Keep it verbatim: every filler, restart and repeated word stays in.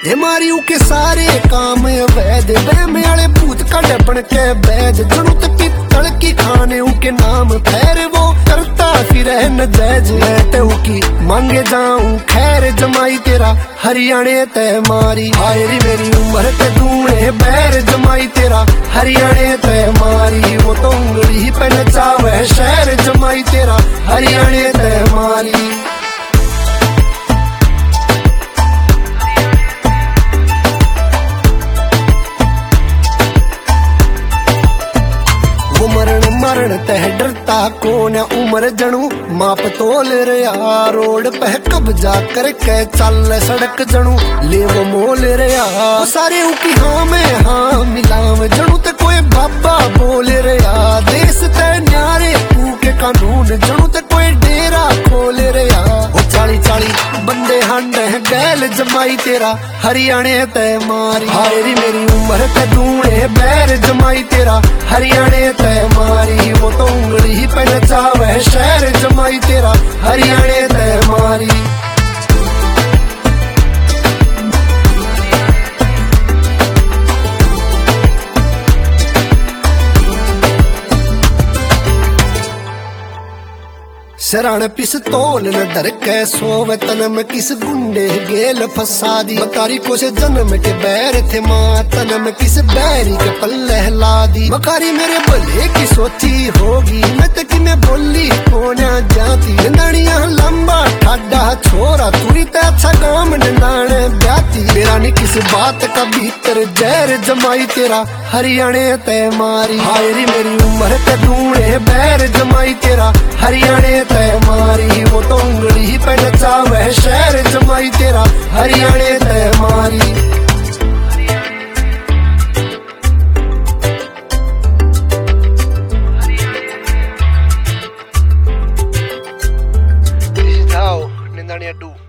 मारी के सारे काम वैद बहम आले भूत कड़ बन के वैद जनुत पित्तल की खाने के नाम खैर वो करता फिर नजैज है की मांगे जाऊं खैर जमाई तेरा हरियाणे तय मारी हायरी मेरी उम्र ते दूने बैर जमाई तेरा हरियाणे तय मारी वो तो उंगली पे नचावे शहर जमाई तेरा हरियाणे तय मारी मरण तह डरता कौन उम्र जनू माप तोल रहा रोड पे कब्जा करके चल सड़क जनू ले वो मोल रहा सारे की हाँ में हाँ मिलाव जनू ते कोई बाबा बोल रहा देश ते न्यारे तू के कानून जनू ते कोई डेरा खोल रहा वो चाली चाली बंदे हंड गैल जमाई तेरा हरियाणे तय मारी हायरी मेरी उम्र ते दूने बैर जमाई तेरा हरियाणे तय मारी वो तो उंगली पे नचावे शहर जमाई तेरा हरियाणे तय मारी सराण पिस्तौल न डर के सोवे तन में किस गुंडे गेल फसा दी मकारी को से जन्म के बैर थे माँ तन में किस बैरी के पल्ले ला दी मकारी मेरे भले की सोची होगी मैं तक में बोली कोना जाती नंदनिया लंबा ठाडा छोरा तुरी ते अच्छा काम नंदान ब्याती मेरा नहीं किस बात का भीतर जहर जमाई तेरा हरियाणे तय मारी हायरी मेरी उम्र ते दूने बैर जमाई तेरा हरियाणे तय मारी वो तो उंगली पे नचावे शहर जमाई तेरा हरियाणे तय मारी This is how Nindania do.